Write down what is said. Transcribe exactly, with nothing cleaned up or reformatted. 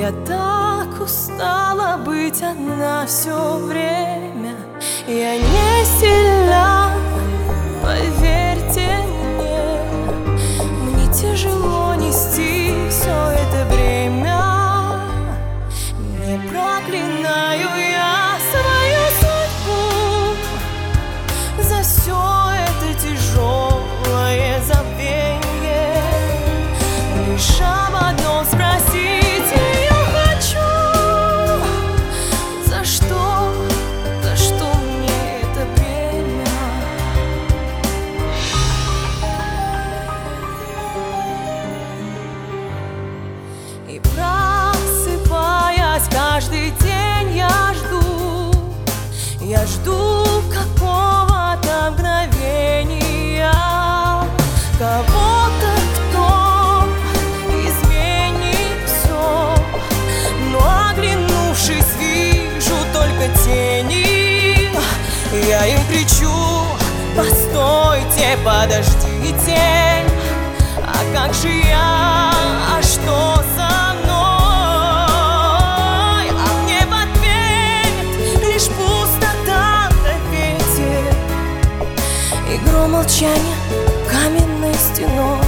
Я так устала быть одна все время. Я не сильна, поверьте мне. Мне тяжело нести все это бремя. Не проклинаю я свою судьбу за все это тяжелое забвенье. Лишь об одном спросить ее хочу: за что, за что мне это бремя? И просыпаясь каждый день, я жду, я жду какого-то мгновения, кого-то, кто изменит все. Но оглянувшись, вижу только тени. Я им кричу: постойте, подождите. А как же я, а что со мной? А мне в ответ лишь пустота на ветер и гром молчания каменной стеной.